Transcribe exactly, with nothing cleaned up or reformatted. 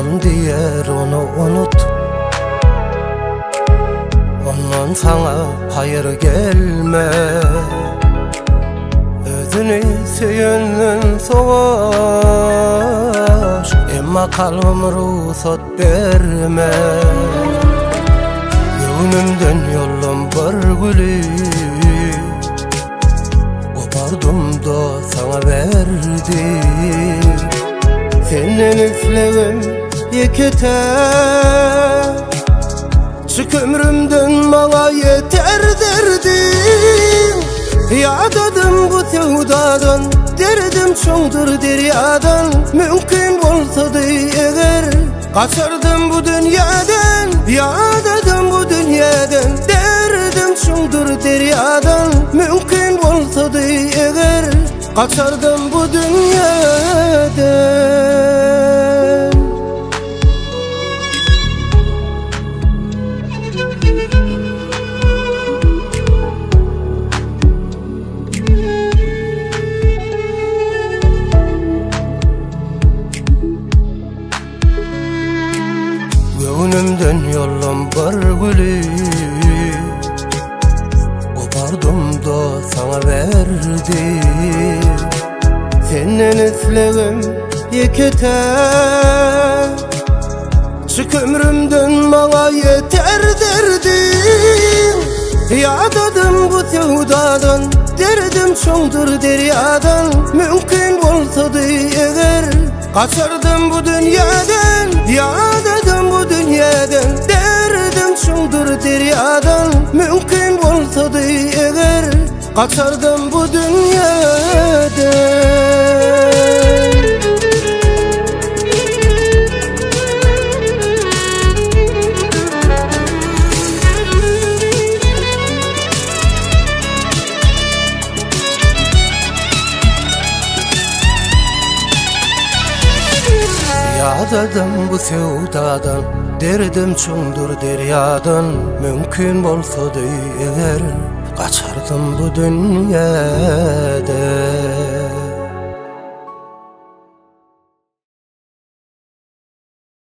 Adam diyer onu unut, ondan sana hayır gelmez. Özünü söyünden soğar, emma kalbim ruhsat vermez. Gönlümden yollum bir gülü, kopardım da sana verdim. Senden üflegim yeter, çık ömrümden bana yeter derdim. Yadadım bu sevdadan, derdim çoğdur deryadan. Mümkün olsaydı eğer, kaçardım bu dünyadan. Yadadım bu dünyadan, derdim çoğdur deryadan. Mümkün olsaydı eğer, kaçardım bu dünyadan. Gönlümden yollum bir gülü, kopardım da sana verdim. Senden üflegim yeter, çık ömrümden bana yeter derdim. Yadadım bu sevdadan, derdim çoğdur deryadan. Mümkün olsaydı eğer, kaçardım bu dünyadan. Yadadım bu dünyadan, derdim çoğdur deryadan. Mümkün olsaydı eğer, kaçardım bu dünyadan. Yadadım bu sevdadan, derdim çoğdur deryadan. Mümkün olsaydı eğer, kaçardım bu dünyadan.